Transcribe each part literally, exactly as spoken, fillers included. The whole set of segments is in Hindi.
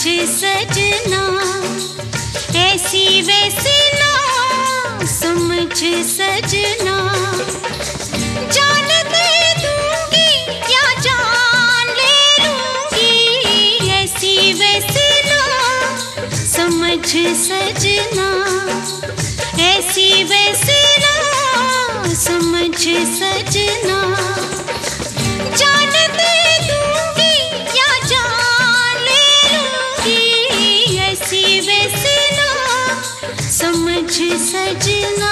सजना, ऐसी वैसी ना समझ सजना। जान दे दूंगी या जान ले लूंगी, ऐसी वैसी ना समझ सजना, ऐसी वैसी ना समझ सजना। जान दे दूंगी या जान ले लूंगी, ऐसी वैसी ना समझ सजना।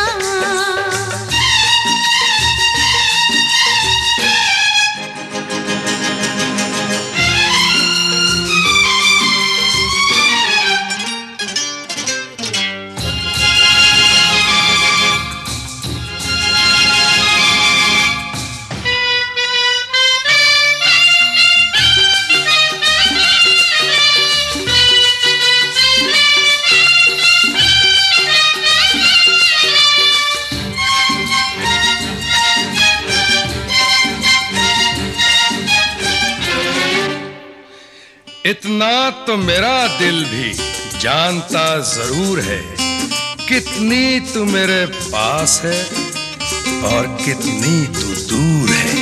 इतना तो मेरा दिल भी जानता जरूर है, कितनी तू मेरे पास है और कितनी तू दूर है।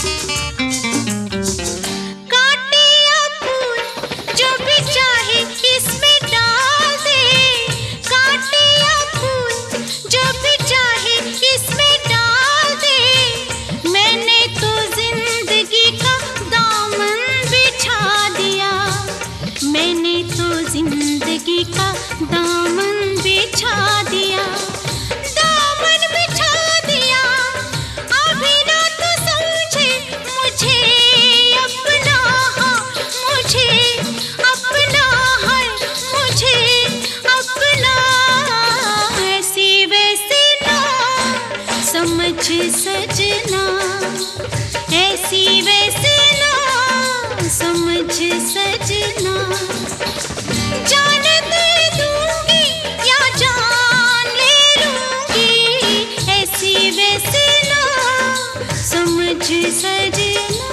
कांटे या फूल जो भी चाहे इसमें डाल दे, कांटे या फूल जो भी चाहे इसमें डाल दे। मैंने तो जिंदगी का दामन बिछा दिया, मैंने तो जिंदगी का दामन बिछा दिया, दामन बिछा दिया। अभी ना तो समझे मुझे अपना, हाँ मुझे अपना है, मुझे अपना। ऐसी वैसी ना समझ सजना, ऐसी वैसी ना समझ सजना। जान दे दूंगी या जान ले लूंगी, ऐसी वैसी ना समझ सजना।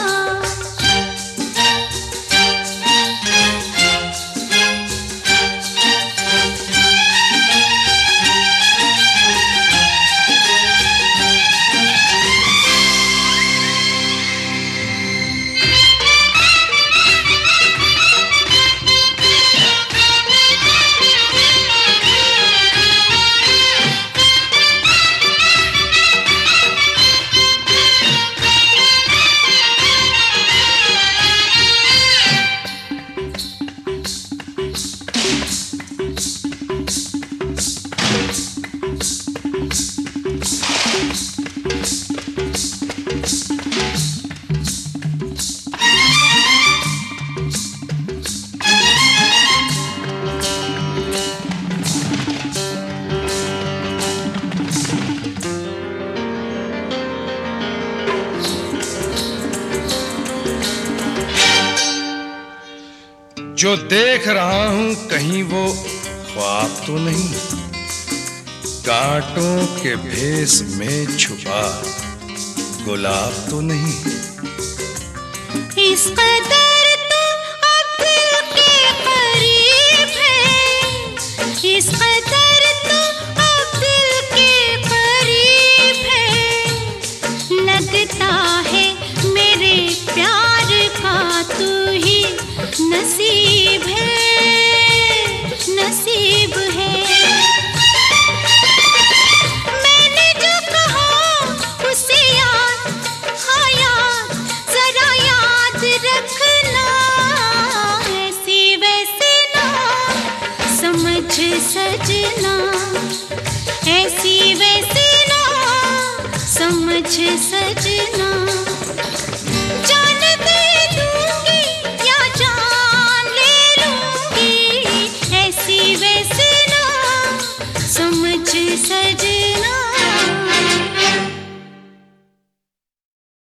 जो देख रहा हूं कहीं वो ख्वाब तो नहीं, कांटों के भेस में छुपा गुलाब तो नहीं। इस कदर तो अब दिल के करीब है, इस कदर तो अब दिल के करीब है। लगता है मेरे प्यार का तू ही नसीब है, नसीब है। मैंने जो कहा उसे याद, हाँ याद, जरा याद रखना। ऐसी वैसी ना समझ सजना, ऐसी वैसी ना समझ सजना।